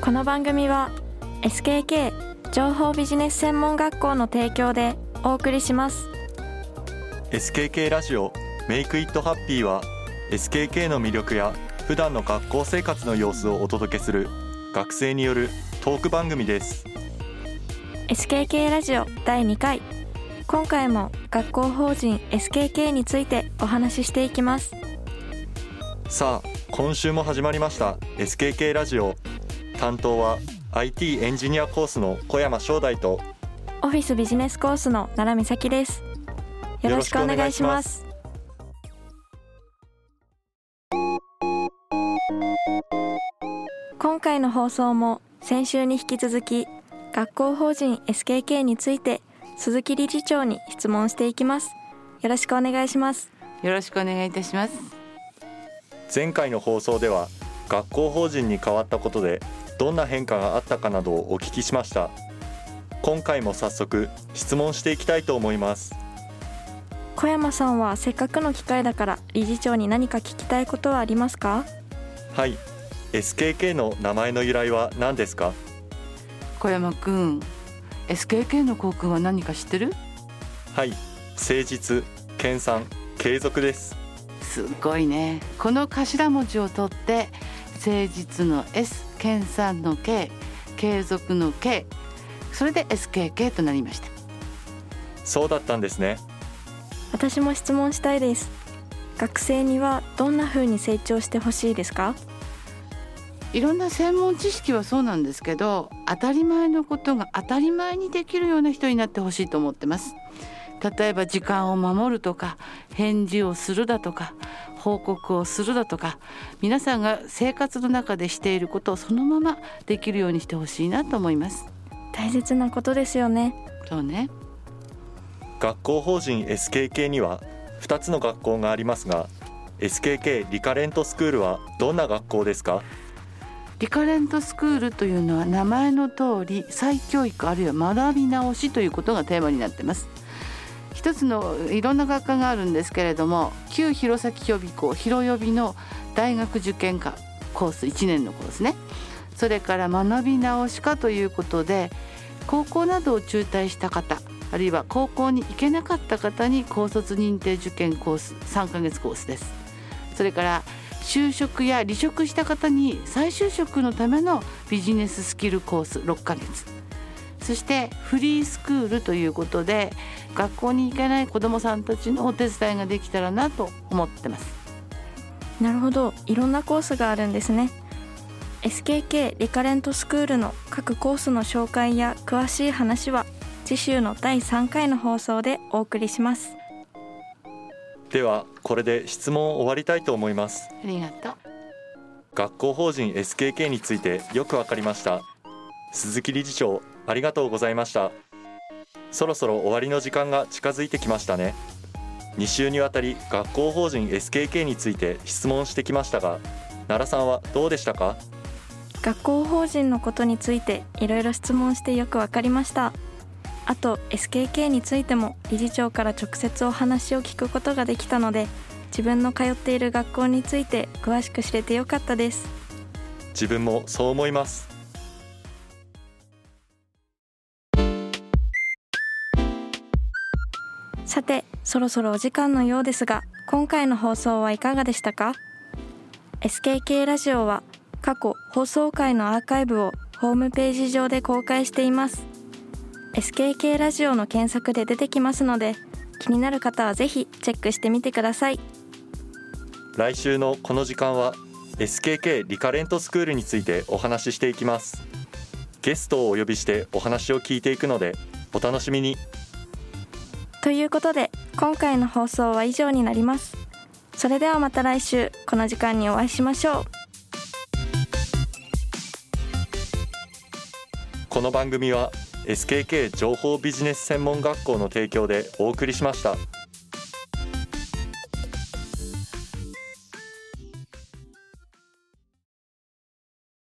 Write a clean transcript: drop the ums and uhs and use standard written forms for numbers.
この番組は SKK 情報ビジネス専門学校の提供でお送りします。 SKK ラジオ Make It Happy は SKK の魅力や普段の学校生活の様子をお届けする学生によるトーク番組です。 SKK ラジオ第2回、今回も学校法人 SKK についてお話ししていきます。 さあ今週も始まりました SKK ラジオ。担当は IT エンジニアコースの小山正大とオフィスビジネスコースの奈良美咲です。よろしくお願いします。今回の放送も先週に引き続き学校法人 SKK について鈴木理事長に質問していきます。よろしくお願いします。 よろしくお願いいたします。 前回の放送では学校法人に変わったことでどんな変化があったかなどをお聞きしました。今回も早速質問していきたいと思います。 小山さんはせっかくの機会だから理事長に何か聞きたいことはありますか？ はい、 SKK の名前の由来は何ですか？ 小山くん、 SKK の校訓は何か知ってる？ はい、誠実、研鑽、継続です。 すごいね。この頭文字を取って誠実の S、研鑽の K、継続の K、 それで SKK となりました。 そうだったんですね。 私も質問したいです。学生にはどんな風に成長してほしいですか？ いろんな専門知識はそうなんですけど、当たり前のことが当たり前にできるような人になってほしいと思ってます。例えば時間を守るとか、返事をするだとか、報告をするだとか、皆さんが生活の中でしていることをそのままできるようにしてほしいなと思います。 大切なことですよね。 そうね。 学校法人 SKK には2つの学校がありますが、 SKK リカレントスクールはどんな学校ですか？ リカレントスクールというのは名前の通り再教育あるいは学び直しということがテーマになっています。一つのいろんな学科があるんですけれども、旧弘前予備校広予備の大学受験科コース1年のコースね、それから学び直し科ということで高校などを中退した方、あるいは高校に行けなかった方に高卒認定受験コース3ヶ月コースです。それから就職や離職した方に再就職のためのビジネススキルコース6ヶ月、そしてフリースクールということで学校に行けない子どもさんたちのお手伝いができたらなと思ってます。 なるほど、いろんなコースがあるんですね。 SKK リカレントスクールの各コースの紹介や詳しい話は次週の第3回の放送でお送りします。 ではこれで質問を終わりたいと思います。 ありがとう。 学校法人 SKK についてよくわかりました。鈴木理事長、ありがとうございました。そろそろ終わりの時間が近づいてきましたね。2週にわたり学校法人 SKK について質問してきましたが、奈良さんはどうでしたか？ 学校法人のことについていろいろ質問してよくわかりました。あと SKK についても理事長から直接お話を聞くことができたので、自分の通っている学校について詳しく知れてよかったです。 自分もそう思います。 さて、そろそろお時間のようですが、今回の放送はいかがでしたか？ SKK ラジオは過去放送回のアーカイブをホームページ上で公開しています。SKK ラジオの検索で出てきますので、気になる方はぜひチェックしてみてください。 来週のこの時間は SKK リカレントスクールについてお話ししていきます。ゲストをお呼びしてお話を聞いていくのでお楽しみに。 ということで今回の放送は以上になります。それではまた来週この時間にお会いしましょう。 この番組は SKK 情報ビジネス専門学校の提供でお送りしました。